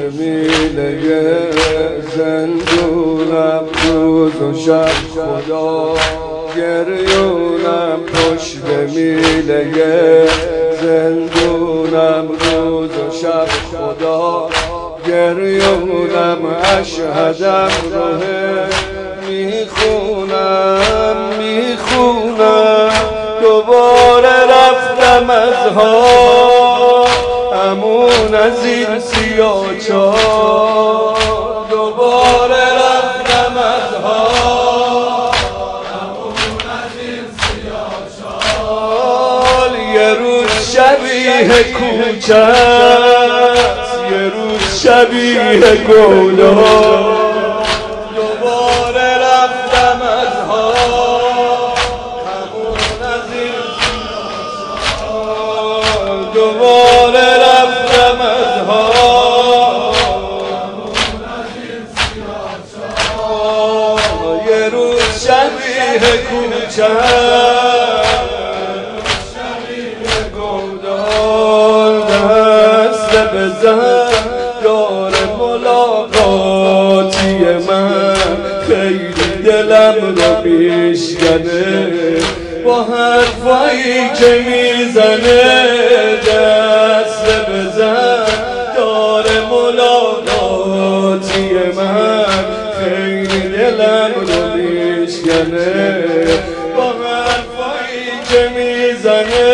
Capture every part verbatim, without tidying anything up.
میله زندونم روز و شب خدا گریونم پشت میله زندونم روز و شب خدا گریونم اشهدم روحه میخونم میخونم دوباره رفتم از ها همون از این سیاه چار دوباره رفتم از ها همون از این سیاه چار یه روز شبیه کوچه یه روز شبیه گولا دوباره رفتم از ها همون از این دوباره رفتم از ها همون از این یه روز شبیه کوچه شبیه گودال دست بزن دار ملاقاتی من خیلی دلم رو میشکنه با حرفایی که میزنه دست بزن دار ملاقاتی من خیلی دلم رو میشکنه با حرفایی که میزنه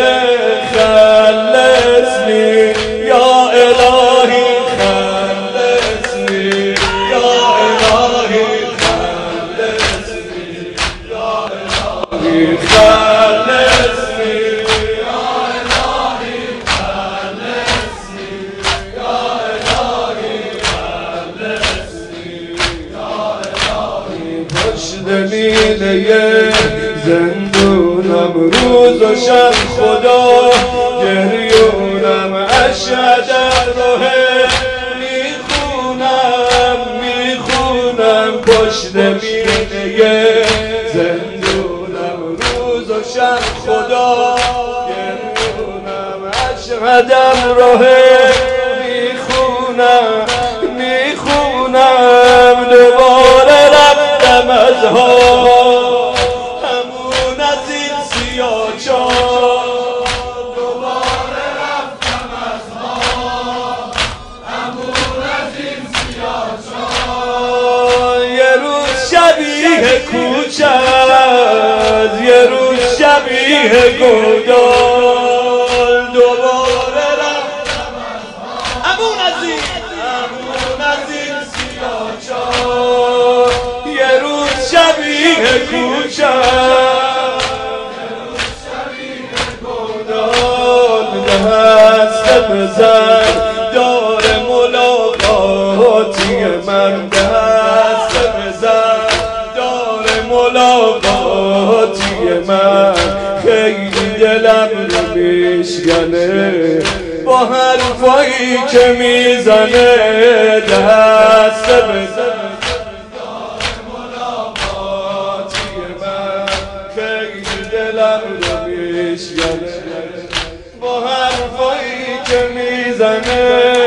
خلصنی یا الهی خلصنی یا الهی خلصنی یا الهی خلصنی یا الهی خلصنی یا الهی خلصنی یا الهی پشت میله زندونم روز و شب خدا گریونم اشهدم روحه میخونم میخونم پشت میله زندونم روز و شب خدا گریونم اشهدم روحه میخونم میخونم دوباره رفتم از ها همون از این سیاه چار دوباره رفتم از ها همون از این سیاه چار یه روز شبیه کوچه یه روز شبیه گودال دوباره رفتم از ها همون از این همون از این سیاه چار یه روز شبیه کوچه دست بزن دار ملاقاتی من دست بزن دار ملاقاتی من خیلی دلم رو میشکنه با حرفایی که میزنه دست بزن دار ملاقاتی من خیلی دلم رو میشکنه با حرفایی که میزنه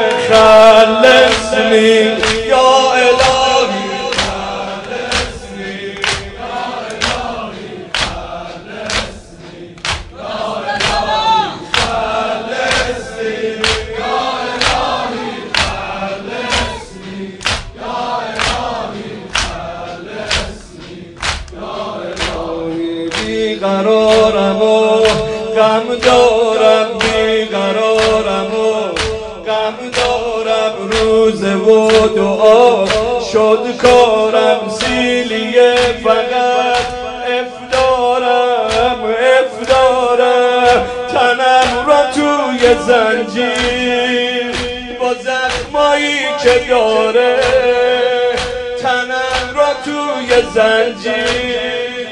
خلصنی یا الهی خلصنی یا الهی خلصنی یا الهی خلصنی یا الهی خلصنی یا الهی خلصنی یا الهی بیقرارم و غم دارم بیقرارم و غم دارم روز و دعا شد کارم سیلیه فقط افدارم افدارم تنم را توی زنجیر با زخمایی که داره تنم را توی زنجیر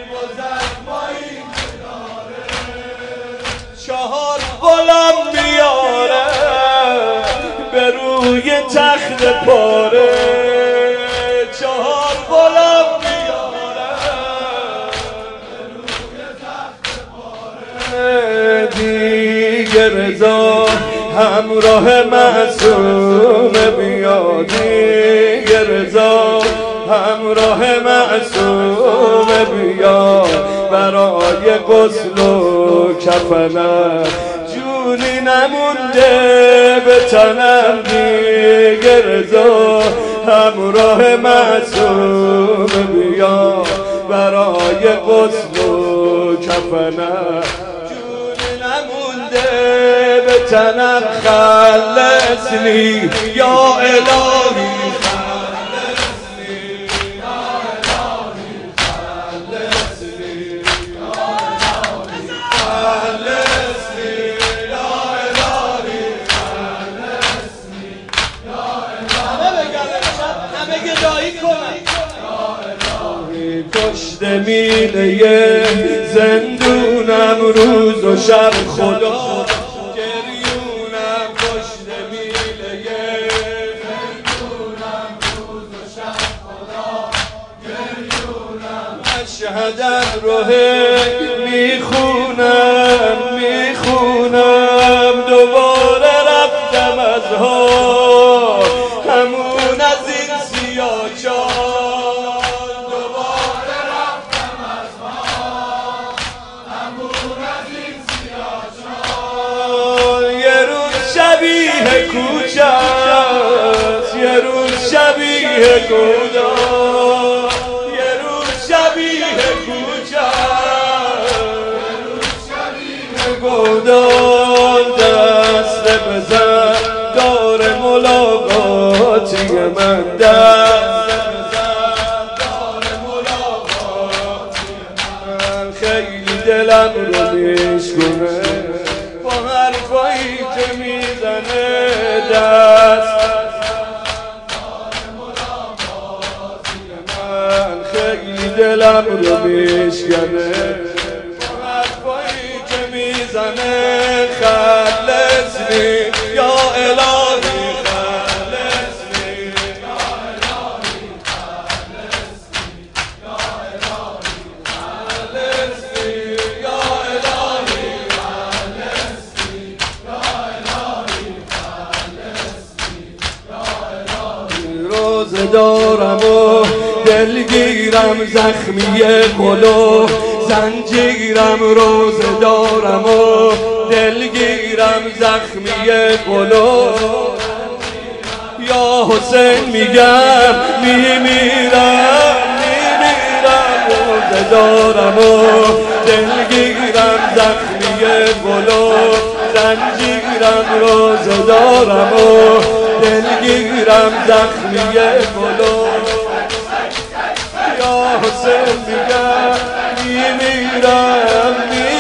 چهار غلام بیاره به روی تخت پاره چهار غلام بیاره به روی تخت پاره دیگه رضا همراه معصوم بیادی رضا همراه معصوم بیاد برای غسل و کفنم جونی نمونده به تنم دیگه رضا همراه معصوم بیاد برای غسل و کفنم جونی نمونده به تنم خلصنی یا الهی پشت میله زندونم روز و شب خدا گریونم پشت میله زندونم روز و شب خدا گریونم مشهدم رو میخونم میخونم دوباره رفتم از ها همون از این سیاه چار شبیه کوچه است یه روز شبیه گودا یه روز شبیه کوچه است گودا دست بزن دار ملاقاتی من دست بزن دار ملاقاتی من خیلی دلم رو میشکنه با حرفایی که میزنه دست من خیلی دلم رو میشکنه با حرفایی که میزنه خلصنی یا الهی خلصنی یا الهی خلصنی یا الهی خلصنی یا الهی روزه دارم و دلگیرم زخمی قلو زنجیرم روزه دارم و دلگیرم زخمی قلو یا حسین میگم میمیرم میمیرم روزه دارم و دلگیرم زخمی قلو زنجیرم روزه دارم و دلگیرم زخمی گلو یا حسین میگم میمیرم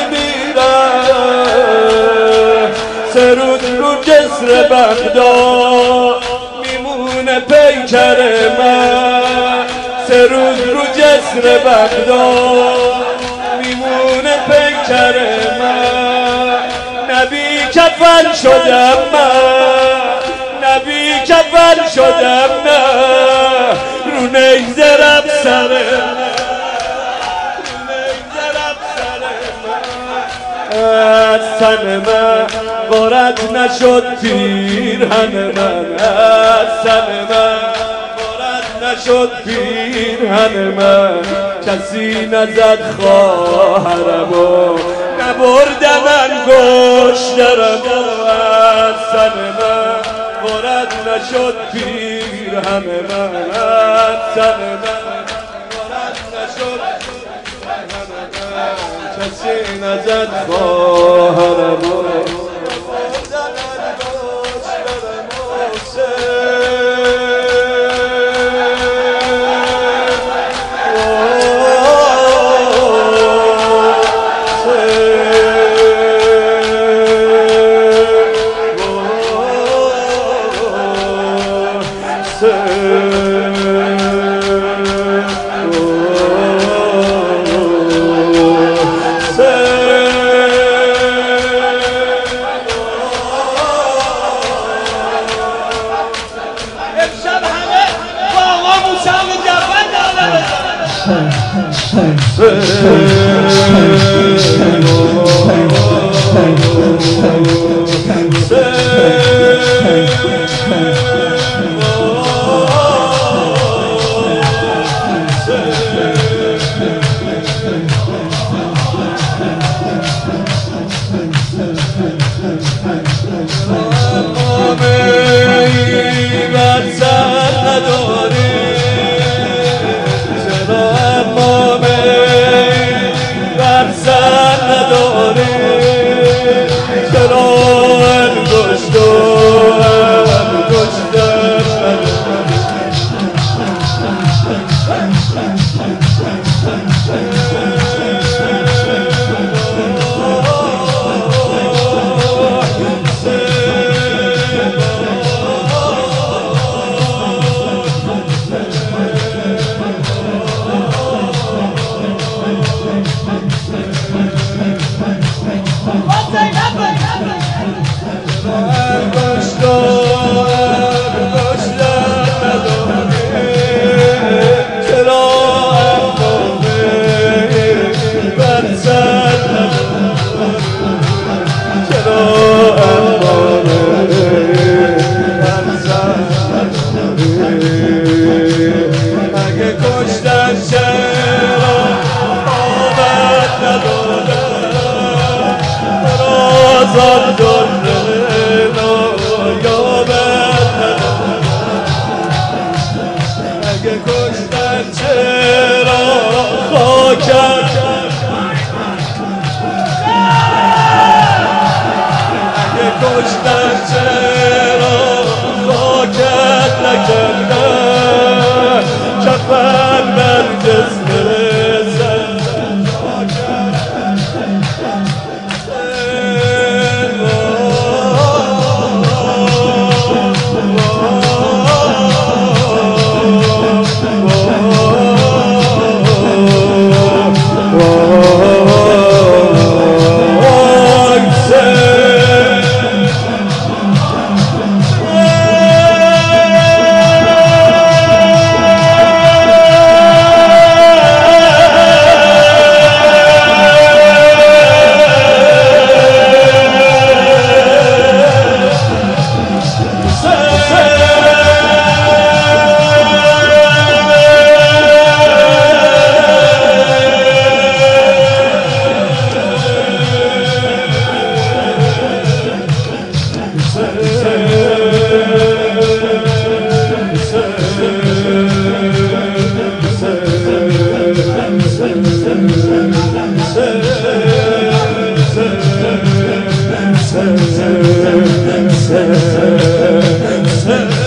میمیرم سرود رو جسر بغداد میمونه پیکر من سرود رو جسر بغداد میمونه پیکر من نبی کفن شدم من نبی کفن شدم نه رو نیزرم سر رو نیزرم سر از تن من غارت نشد پیرهن من از تن من غارت نشد پیرهن من کسی نزد خواهرمو نبردم انگشترمو از تن من غارت نشد پیرهن من از تن من غارت نشد پیرهن من کسی نزد خواهرمو Say اگه کشتن چرا خاکت اگه کشتن چرا خاکت نکردن کفن بر جسم زندن Sen